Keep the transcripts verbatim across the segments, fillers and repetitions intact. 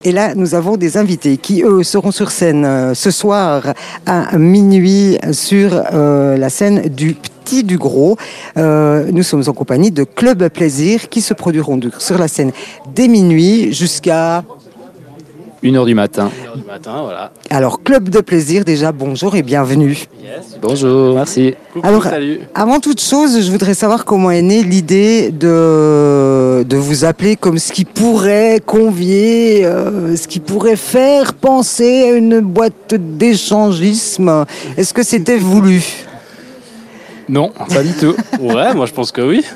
Et là, nous avons des invités qui, eux, seront sur scène euh, ce soir à minuit sur euh, la scène du Petit du Gros. Euh, nous sommes en compagnie de Club Plaisir qui se produiront sur la scène dès minuit jusqu'à... une heure du matin. une heure du matin, voilà. Alors, Club de Plaisir, déjà, bonjour et bienvenue. Yes. Bonjour, merci. Coucou, Alors, salut. Avant toute chose, je voudrais savoir comment est née l'idée de, de vous appeler comme ce qui pourrait convier, euh, ce qui pourrait faire penser à une boîte d'échangisme. Est-ce que c'était voulu ? Non, pas du tout. Ouais, moi je pense que oui.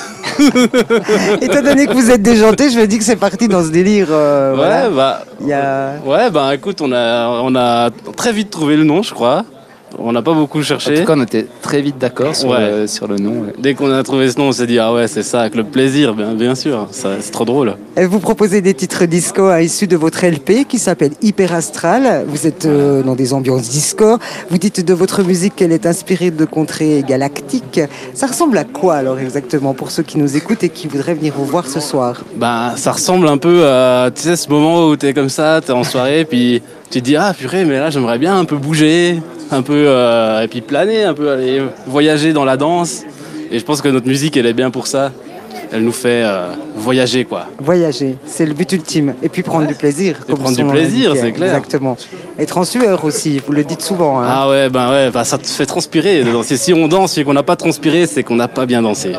Étant donné que vous êtes déjanté, je me dis que c'est parti dans ce délire. Euh, ouais, voilà. bah. Il y a... Ouais, bah écoute, on a, on a très vite trouvé le nom, je crois. On n'a pas beaucoup En cherché. tout cas, on était très vite d'accord sur, Ouais. le, sur le nom. Ouais. Dès qu'on a trouvé ce nom, on s'est dit, ah ouais, c'est ça, Club Plaisir, bien, bien sûr. Ça, c'est trop drôle. Et vous proposez des titres disco à issus de votre L P qui s'appelle Hyper Astral. Vous êtes euh, dans des ambiances disco. Vous dites de votre musique qu'elle est inspirée de contrées galactiques. Ça ressemble à quoi alors exactement pour ceux qui nous écoutent et qui voudraient venir vous voir ce soir ? Bah, ça ressemble un peu à, tu sais, ce moment où t'es comme ça, t'es en soirée, puis tu te dis, ah purée, mais là j'aimerais bien un peu bouger, un peu, euh, et puis planer, un peu aller voyager dans la danse. Et je pense que notre musique, elle est bien pour ça. Elle nous fait euh, voyager, quoi. Voyager, c'est le but ultime. Et puis prendre Ouais. du plaisir. Et prendre du plaisir, c'est clair. Exactement. Être en sueur aussi, vous le dites souvent. Hein. Ah ouais, ben ouais, bah ça te fait transpirer de danser. Si on danse et qu'on n'a pas transpiré, c'est qu'on n'a pas bien dansé.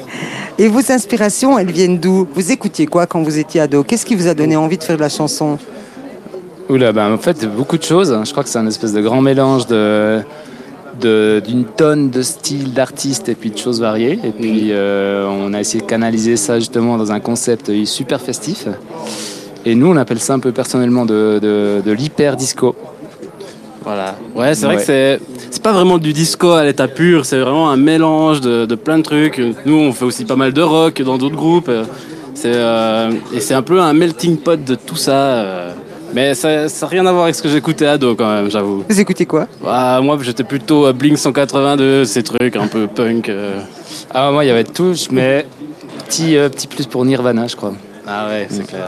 Et vos inspirations, elles viennent d'où ? Vous écoutiez quoi quand vous étiez ado ? Qu'est-ce qui vous a donné envie de faire de la chanson ? Oula, ben, en fait, beaucoup de choses. Je crois que c'est un espèce de grand mélange de, de, d'une tonne de styles, d'artistes et puis de choses variées. Et puis, euh, on a essayé de canaliser ça justement dans un concept super festif. Et nous, on appelle ça un peu personnellement de, de, de l'hyper disco. Voilà. Ouais, c'est vrai Ouais. que c'est c'est pas vraiment du disco à l'état pur, c'est vraiment un mélange de, de plein de trucs. Nous, on fait aussi pas mal de rock dans d'autres groupes. C'est euh, et c'est un peu un melting pot de tout ça. euh. Mais ça n'a rien à voir avec ce que j'écoutais ado quand même, j'avoue. Vous écoutez quoi ? Ah, moi, j'étais plutôt à Blink cent quatre-vingt-deux, ces trucs un peu punk. euh. Ah, moi, il y avait tout, mais petit, euh, petit plus pour Nirvana, je crois. Ah ouais, c'est clair.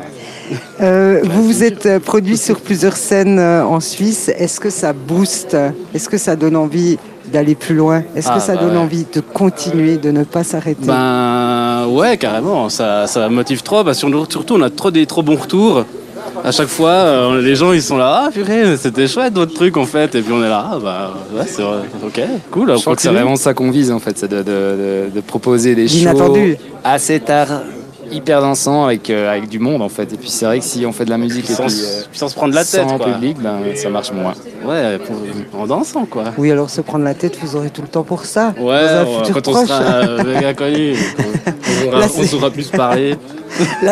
Euh, vous vous êtes euh, produit sur plusieurs scènes euh, en Suisse. Est-ce que ça booste ? Est-ce que ça donne envie d'aller plus loin ? Est-ce Ah, que ça bah donne ouais. envie de continuer, de ne pas s'arrêter ? Ben ouais, carrément, ça, ça motive trop, parce que surtout on a trop des trop bons retours. À chaque fois, euh, les gens ils sont là, ah purée, c'était chouette votre truc en fait, et puis on est là, ah bah ouais, c'est vrai, ok, cool. Je crois que c'est vraiment ça qu'on vise en fait, c'est de, de, de, de proposer des shows L'inattendu. assez tard, hyper dansants avec, euh, avec du monde en fait. Et puis c'est vrai que si on fait de la musique et sans, puis, euh, sans se prendre la tête, sans quoi. public, ben, ça marche moins. Ouais, pour- en dansant quoi. Oui, alors se prendre la tête, vous aurez tout le temps pour ça. Ouais, dans un ouais, futur quand on proche. sera euh, méga connu, on, Là, on c'est- saura plus parler. La,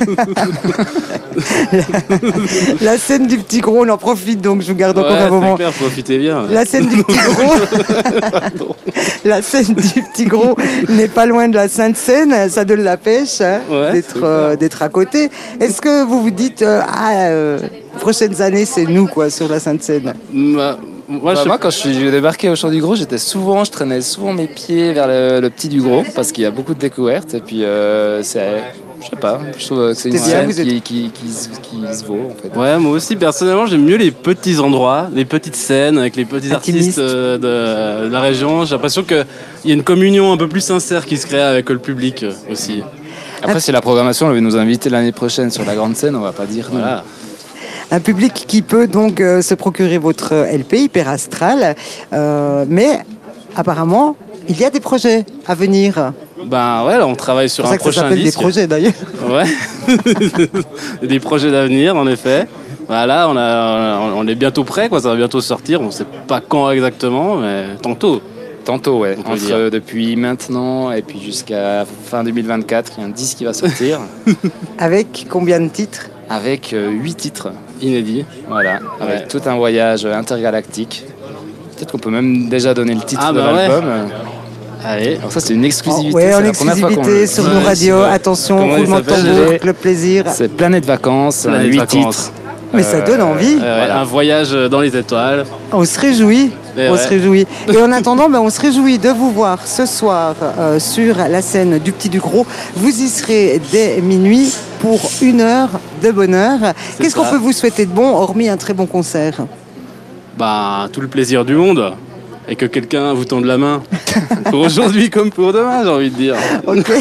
la scène du Petit Gros, on en profite donc, je vous garde encore Ouais, un c'est moment. clair, profitez bien. La scène du Petit Gros, la scène du Petit Gros n'est pas loin de la Sainte-Seine, ça donne la pêche hein, Ouais, d'être, c'est euh, d'être à côté. Est-ce que vous vous dites, euh, ah, euh, prochaines années, c'est nous quoi sur la Sainte-Seine ? Bah, moi, Bah, je moi, quand je suis débarqué au Champ du Gros, j'étais souvent, je traînais souvent mes pieds vers le, le Petit du Gros parce qu'il y a beaucoup de découvertes. Et puis, euh, c'est, je sais pas, je trouve que c'est une C'était bien, scène vous êtes- qui, qui, qui, se- qui se vaut en fait. Ouais, moi aussi, personnellement, j'aime mieux les petits endroits, les petites scènes avec les petits Intimistes. artistes euh, de, de la région. J'ai l'impression qu'il y a une communion un peu plus sincère qui se crée avec le public euh, aussi. Après, si la programmation elle veut nous inviter l'année prochaine sur la grande scène, on va pas dire non. Voilà. Un public qui peut donc euh, se procurer votre L P Hyper Astral, euh, mais apparemment, il y a des projets à venir. Ben ouais, là, on travaille sur C'est pour ça un que ça prochain s'appelle des disque. projets d'ailleurs. Ouais. Des projets d'avenir, en effet. Voilà, on, a, on est bientôt prêt, quoi. Ça va bientôt sortir. On ne sait pas quand exactement, mais tantôt. Tantôt, ouais. On peut Entre dire. euh, depuis maintenant et puis jusqu'à fin deux mille vingt-quatre, il y a un disque qui va sortir Avec combien de titres ? avec euh, huit titres. Inédit. Voilà, avec Ouais. tout un voyage intergalactique. Peut-être qu'on peut même déjà donner le titre Ah, de bah ouais. l'album. Allez. Alors ça, c'est une exclusivité. Ouais, c'est en la première fois qu'on exclusivité le- sur nos Ouais, radios. c'est vrai. Attention, Comment il roulement de s'appelle, tambour, déjà Club Plaisir. C'est Planète Vacances, Planète huit Vacances. titres. Mais ça donne envie. Euh, Voilà. Un voyage dans les étoiles. On se réjouit. Et on ouais. se réjouit. Et en attendant, ben, on se réjouit de vous voir ce soir euh, sur la scène du Petit du Gros. Vous y serez dès minuit pour une heure de bonheur. Qu'est-ce qu'on ça. peut vous souhaiter de bon, hormis un très bon concert? Bah, tout le plaisir du monde. Et que quelqu'un vous tende la main. Pour aujourd'hui comme pour demain, j'ai envie de dire. Ok.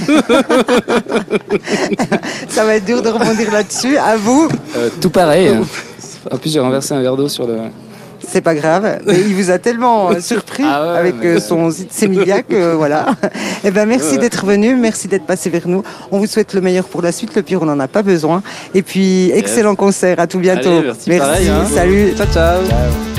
Ça va être dur de rebondir là-dessus. À vous. Euh, tout pareil. En plus, j'ai renversé un verre d'eau sur le. C'est pas grave, mais il vous a tellement euh, surpris Ah ouais, avec mais- euh, son sémiliac que voilà. Eh ben merci Ouais. d'être venu, merci d'être passé vers nous. On vous souhaite le meilleur pour la suite, le pire on n'en a pas besoin. Et puis excellent concert, à tout bientôt. Allez, merci, pareil, hein. salut. Ciao, ciao. Ciao.